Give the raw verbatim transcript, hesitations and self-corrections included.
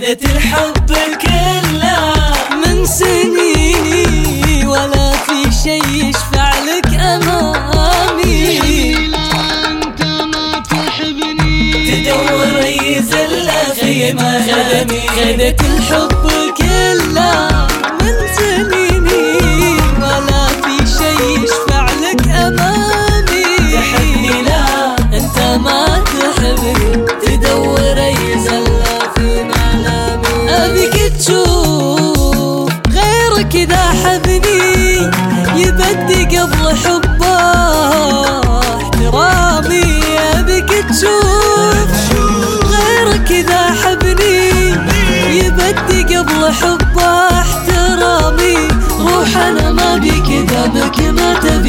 خذت الحب كله من سنيني، ولا في شي يشفع لك امامي. انت ما تحبني تدور يزله في ملامي. خذت الحب كله من سنيني، ولا في شي يشفع لك امامي. تحبني لا انت ما تحبني، تدور يزله في ملامي. ابيك تشوف غيرك اذا حبني، يبدي قبل حبه احترامي. ابيك تشوف غيرك اذا حبني، يبدي قبل حبه احترامي. روح انا ما بيك دامك ما تبي